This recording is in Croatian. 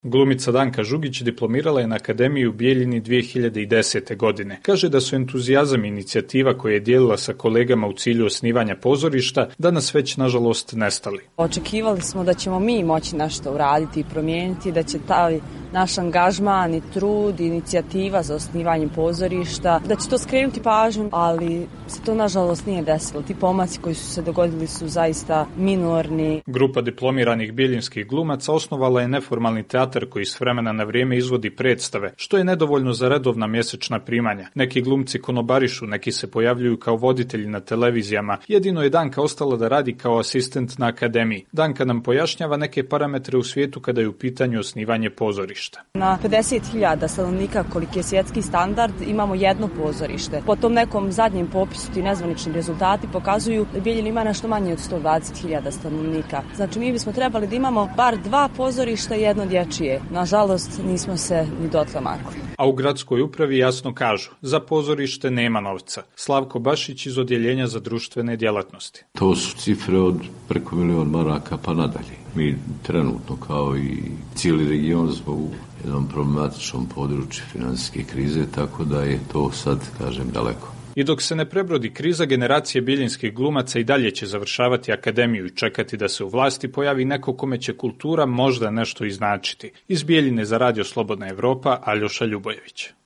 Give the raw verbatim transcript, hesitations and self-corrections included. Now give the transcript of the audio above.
Glumica Danka Žugić diplomirala je na Akademiji u Bijeljini dvije hiljade desete. godine. Kaže da su entuzijazam i inicijativa koje je dijelila sa kolegama u cilju osnivanja pozorišta danas već nažalost nestali. Očekivali smo da ćemo mi moći nešto uraditi i promijeniti, da će taj naš angažman i trud i inicijativa za osnivanjem pozorišta, da će to skrenuti pažnju, ali se to nažalost nije desilo. Ti pomaci koji su se dogodili su zaista minorni. Grupa diplomiranih bijeljinskih glumaca osnovala je neformalni teatr koji s vremena na vrijeme izvodi predstave, što je nedovoljno za redovna mjesečna primanja. Neki glumci konobarišu, neki se pojavljuju kao voditelji na televizijama. Jedino je Danka ostala da radi kao asistent na akademiji. Danka nam pojašnjava neke parametre u svijetu kada je u pitanju osnivanje pozorišta. Na pedeset hiljada stanovnika, koliki je svjetski standard, imamo jedno pozorište. Po tom nekom zadnjem popisu ti nezvanični rezultati pokazuju da Bijeljina ima nešto manje od sto dvadeset hiljada stanovnika. Znači mi bismo trebali da imamo bar dva pozorišta i jedno dječje. Nažalost, nismo se ni dotle makli. A u gradskoj upravi jasno kažu, za pozorište nema novca. Slavko Bašić iz Odjeljenja za društvene djelatnosti. To su cifre od preko milion maraka pa nadalje. Mi trenutno kao i cijeli region smo u jednom problematičnom području financijske krize, tako da je to sad, kažem, daleko. I dok se ne prebrodi kriza, generacije bijeljinskih glumaca i dalje će završavati akademiju i čekati da se u vlasti pojavi neko kome će kultura možda nešto i značiti. Iz Bijeljine za Radio Slobodna Evropa, Aljoša Ljubojević.